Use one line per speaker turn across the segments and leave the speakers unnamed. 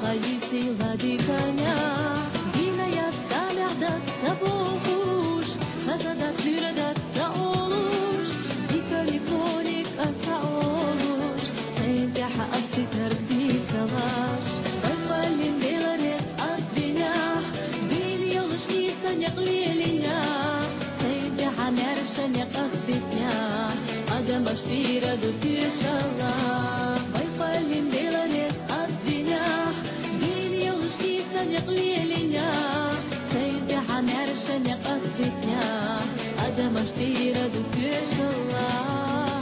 خيتي غادي كانيا دينا يا تستمع دات سبوخوش خزدت لردت سأولوش ديكا نكونك أسأولوش سيدح أستي تردي سواش بفالين بيلانيس أسفينيح ديني يلش نيسان يقليلينيا سيدح مرشان يقصبتنيا أدم أشتيرا دوتي شالله بفالين بيلانيس أسفينيح ديني يلش نيسان يقليلينيا سيدح مرشان يقصبتنيا أدم أشتيرا دوتي شالله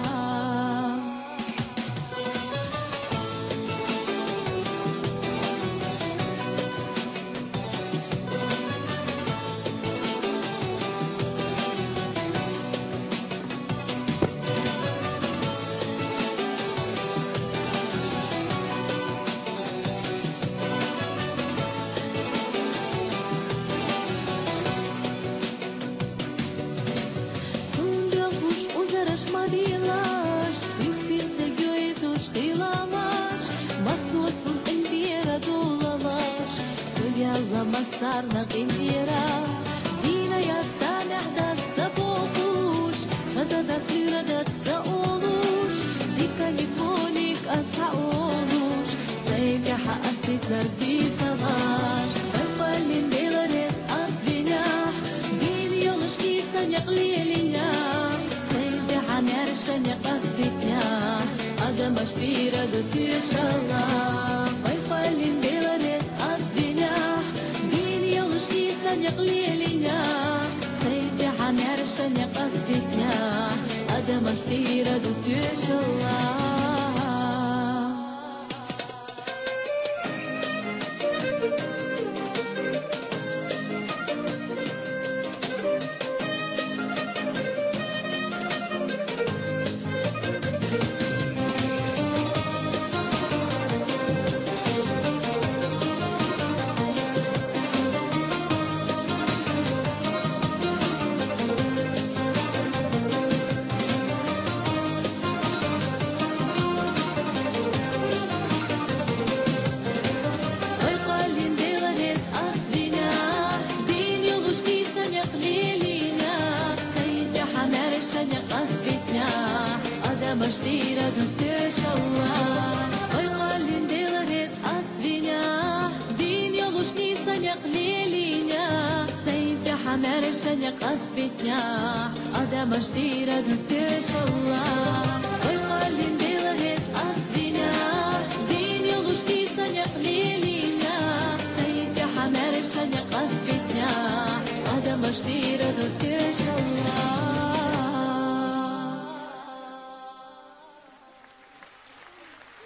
Mabilash, simsim te gjojtu shtilalash Masusun indira dulalash Suljalla masar në indira Dina jasta nehdat sa pokush Fazadat syradat sa olush Dika nikonik asa olush Sejljaha astit nardit salash Falfalin belares asvinjah Dini jolësh nisa njaqlilinjah مرشان قصبتنا أدم أشتيرا دوتي شالله ويفالين بيلانيس أسفينيح ديني يلش نيسان يقليلينا سيدي مرشان قصبتنا أدم أشتيرا دوتي شالله Mashtira دوتي شالله ويقالين ديلانيس أسفينيح دين يلوش نيسان يقليلينيح سيدي حمارشان يقصبتنيح أدا مشتيرا دوتي شالله